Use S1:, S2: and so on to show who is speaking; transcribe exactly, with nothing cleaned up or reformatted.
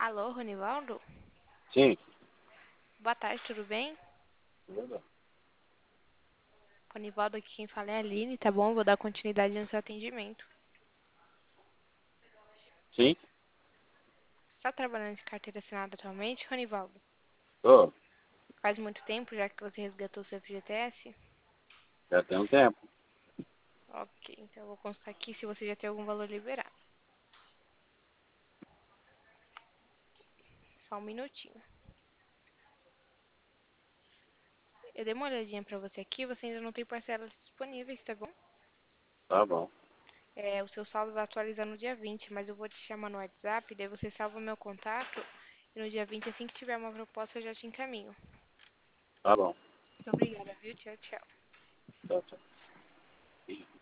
S1: Alô, Ronivaldo?
S2: Sim.
S1: Boa tarde, tudo bem?
S2: Tudo?
S1: Ronivaldo, aqui quem fala é a Aline, tá bom? Vou dar continuidade no seu atendimento.
S2: Sim?
S1: Você tá trabalhando de carteira assinada atualmente, Ronivaldo?
S2: Tô.
S1: Faz muito tempo já que você resgatou seu F G T S?
S2: Já tem um tempo.
S1: Ok, então eu vou constar aqui se você já tem algum valor liberado. Só um minutinho. Eu dei uma olhadinha pra você aqui, você ainda não tem parcelas disponíveis, tá bom?
S2: Tá bom.
S1: É, o seu saldo vai atualizar no dia vinte, mas eu vou te chamar no WhatsApp, daí você salva o meu contato e no dia vinte, assim que tiver uma proposta, eu já te encaminho.
S2: Tá bom.
S1: Muito obrigada, viu? Tchau, tchau.
S2: Tchau, tchau.